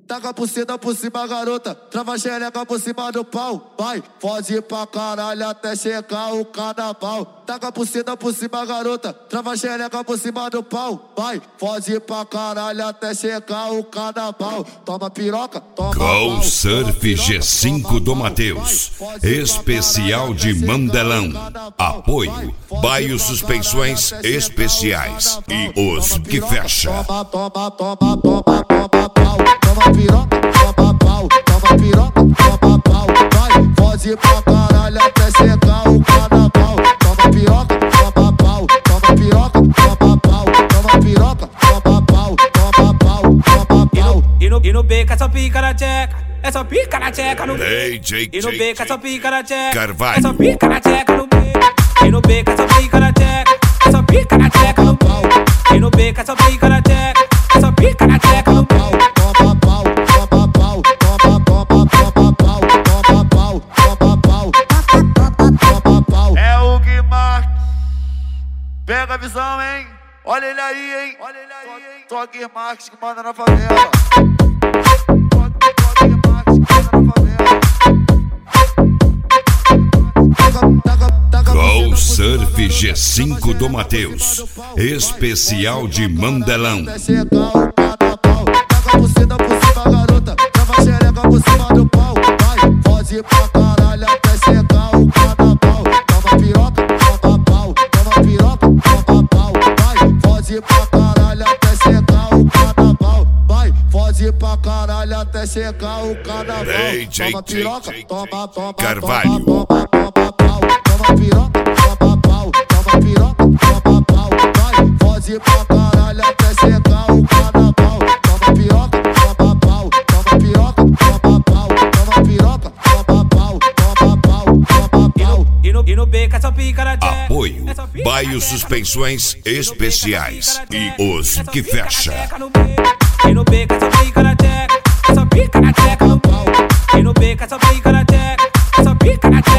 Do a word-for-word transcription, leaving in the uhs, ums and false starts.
Taca por cima, por cima, garota. Trava a xereca por cima do pau. Vai, fode pra caralho até chegar o carnaval. Taca por cima, por cima, garota. Trava a xereca por cima do pau. Vai, fode pra caralho até chegar o carnaval. Toma piroca, toma pau. Go Surf G cinco do Mateus. Especial de Mandelão. Apoio Baio Suspensões Especiais. E os que fecha. Toma, toma, toma, toma, toma pau. Toma piroca, toma pau. Toma piroca, toma pau. Vai, fode pra caralho até chegar o carnaval. Toma piroca, toma pau. Toma piroca, toma pau. Toma piroca, toma pau. Toma pau, toma pau. E no, e no beco é só pica na tcheca. É só pica na tcheca no D J E no beco é só pica na tcheca. Carvalho. É só pica na tcheca no beco. E no beco é só pica na tcheca. É só pica na tcheca no pau. E no beco é só pica na tcheca. É só pica na tcheca no pau. Toma pau, toma pau, toma, toma, toma pau, toma pau, toma pau, toma pau. É o Guimarães. Pega a visão, hein? Olha ele aí, hein? Olha ele aí, hein? Só Guimarães que manda na favela. Só Guimarães que manda na favela. Go Surf G cinco do Mateus. Especial de Mandelão. Até chegar o carnaval. Taca por cima, por cima, garota. Trava a xereca por cima do pau. Vai, fode pra caralho até chegar o carnaval. Toma piroca, toma pau. Toma piroca, toma pau. Vai, fode pra caralho até chegar o carnaval. Vai, fode pra caralho até chegar o carnaval. D J Toma piroca, toma, toma, Carvalho. toma, toma, toma pau. Toma piroca, toma pau. Toma piroca, toma pau. Vai, fode pra caralho até chegar o carnaval. Toma piroca, toma pau. Toma piroca, toma pau. Toma piroca, toma pau. Toma pau, toma pau. E no, e no beco é só pica na tcheca. Apoio Baio Suspensões Especiais. E os que fecha. E no beco é só pica na tcheca. É só pica na tcheca no pau. E no beco é só pica na tcheca. É só pica na tcheca.